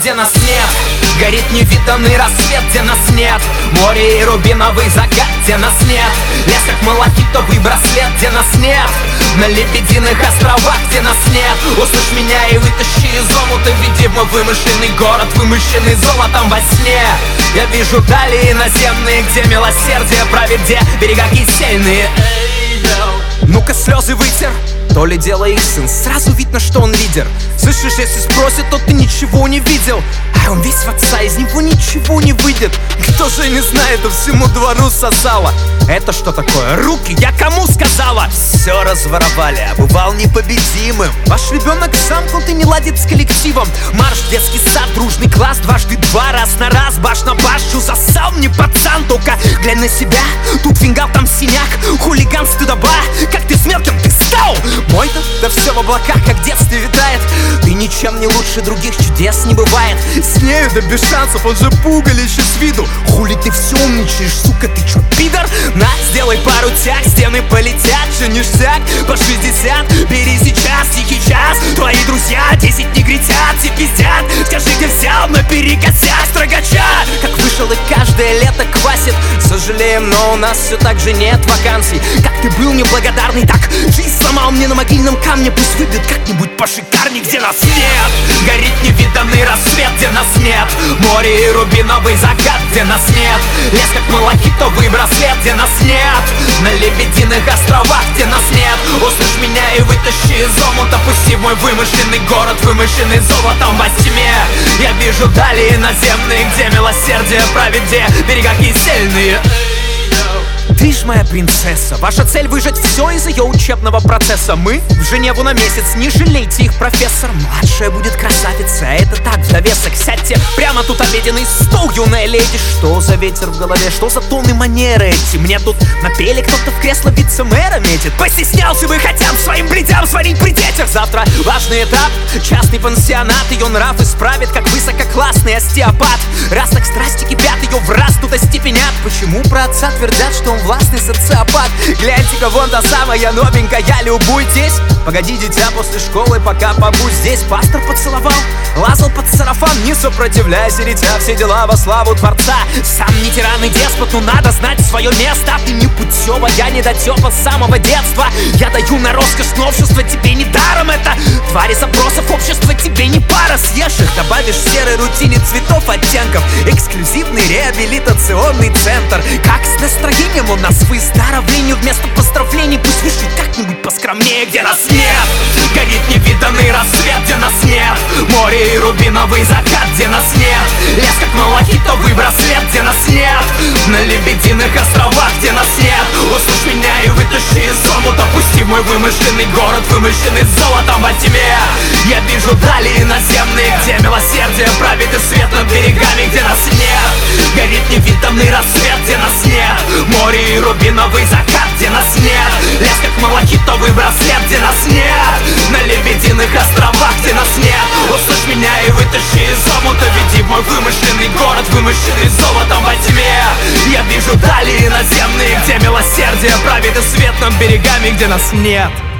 где нас нет. Горит невиданный рассвет, где нас нет. Море и рубиновый закат, где нас нет. Лес как малахитовый браслет, где нас нет. На лебединых островах, где нас нет. Услышь меня и вытащи из омута. Веди в мой вымышленный город, вымышленный золотом во сне. Я вижу дали иноземные, где милосердие правит, где берега кисельные. Ну-ка слезы вытер, то ли дело их сын. Сразу видно, что он лидер. Слышишь, если спросит, то ты ничего не видел. А он весь в отца, из него ничего не выйдет. Кто же не знает, а всему двору сосало. Это что такое? Руки, я кому сказала? Все разворовали, а бывал непобедимым. Ваш ребенок замкнутый, не ладит с коллективом. Марш в детский сад, дружный класс, дважды два, раз на раз, баш на башу. Засал мне пацан, только глянь на себя. Тут фингал, там синяк, хулиган, стыдоба. Как ты с мелким, ты стал? Мой-то, да все в облаках, как в детстве витает. Ты ничем не лучше других, чудес не бывает. С нею да без шансов, он же пугалище с виду. Хули ты все умничаешь, сука, ты чё, пидор? На, сделай пару тяг, стены полетят, же ништяк. По 60, бери сейчас, тихий час. Твои друзья 10 негритят, все пиздят. Скажи, где взял, наперекосяк строгача. Как вышел и каждое лето квасит. Сожалеем, но у нас все так же нет вакансий. Как ты был неблагодарный, так жизнь сломал мне на могильном камне. Пусть выбьет как-нибудь пошикарней, где нас нет. Горит невиданный рассвет, где нас нет. Море и рубиновый закат, где нас нет. Лес как малахитовый браслет, где нас нет. На лебединых островах, где нас нет. Услышь меня и вытащи из омута. Пусти в мой вымышленный город, вымышленный золотом во тьме. Я вижу дали иноземные, где милосердие правит, где берега кисельные. Ты ж моя принцесса, ваша цель выжать все из ее учебного процесса. Мы в Женеву на месяц, не жалейте их, профессор. Младшая будет красавица, это так, в довесок. Сядьте прямо тут обеденный стол, юная леди. Что за ветер в голове, что за тоны манеры эти? Мне тут напели, кто-то в кресло вице-мэра метит. Постеснялся бы хотя бы своим бледям сварить при детях. Завтра важный этап, частный пансионат. Ее нрав исправит, как высококлассный остеопат. Раз так страсти кипят, ее в раз тут остепенят. Почему про отца твердят, что он властный социопат? Гляньте-ка, вон та самая новенькая, любуйтесь. Погоди, дитя, после школы, пока побудь здесь. Пастор поцеловал, лазал под сарафан. Не сопротивляйся, дитя, все дела во славу Творца. Сам не тиран и деспот, но надо знать свое место. Ты не путева, я недотепа с самого детства. Я даю на роскошь новшества, тебе не даром это. Твари запросов общества, тебе не пара. Съешь их, добавишь в серой рутине цветов, оттенков. Эксклюзивный реабилитационный центр. Как с настроением у нас выздоровлению вместо поздравлений. Пусть вышли как-нибудь поскромнее, где нас нет. Горит невиданный рассвет, где нас нет. Море и рубиновый закат, где нас нет. Лес как малахитовый браслет, где нас нет. На лебединых островах, где нас нет. Услышь меня и вытащи из омута. Пусти в мой вымышленный город, вымышленный золотом во тьме. Я вижу дали иноземные, где милосердие правит, и свет над берегами, где нас нет. Горит невиданный рассвет, где нас нет. Море и рубиновый закат, где нас нет. Лес как малахитовый браслет, где нас нет. На лебединых островах, где нас нет. Услышь меня и вытащи из омута. Веди в мой вымышленный город, вымышленный золотом во тьме. Я вижу дали иноземные, где милосердие правит, и свет над берегами, где нас нет.